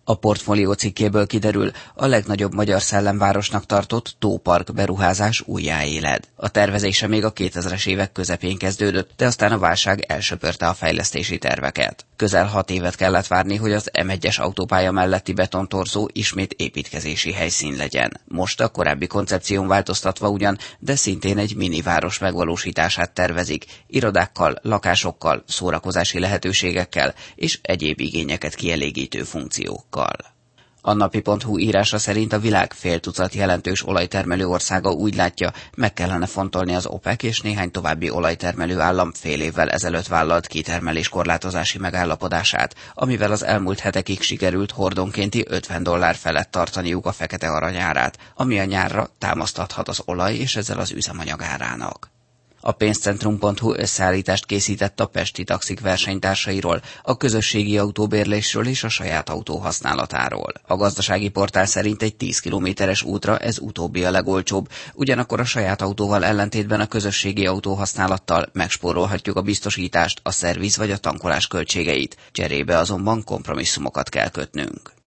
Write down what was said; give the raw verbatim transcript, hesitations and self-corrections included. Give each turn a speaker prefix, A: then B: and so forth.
A: A Portfólió cikkéből kiderül, a legnagyobb magyar szellemvárosnak tartott Tópark beruházás újjáéled. A tervezése még a kétezres évek közepén kezdődött, de aztán a válság elsöpörte a fejlesztési terveket. Közel hat évet kellett várni, hogy az M egyes autópálya melletti betontorzó ismét építkezési helyszín legyen. Most a korábbi koncepción változtatva ugyan, de szintén egy miniváros megvalósítását tervezik, irodákkal, lakásokkal, szórakozási lehetőségekkel és egyéb igényeket kielégítő funkciókkal. A napi pont hu írása szerint a világ fél tucat jelentős olajtermelő országa úgy látja, meg kellene fontolni az OPEC és néhány további olajtermelő állam fél évvel ezelőtt vállalt kitermeléskorlátozási megállapodását, amivel az elmúlt hetekig sikerült hordonkénti ötven dollár felett tartaniuk a fekete aranyárát, ami a nyárra támaszt adhat az olaj és ezzel az üzemanyag árának. A pénzcentrum pont hu összeállítást készített a pesti taxik versenytársairól, a közösségi autóbérlésről és a saját autó használatáról. A gazdasági portál szerint egy tíz kilométeres útra ez utóbbi a legolcsóbb, ugyanakkor a saját autóval ellentétben a közösségi autóhasználattal megspórolhatjuk a biztosítást, a szerviz vagy a tankolás költségeit, cserébe azonban kompromisszumokat kell kötnünk.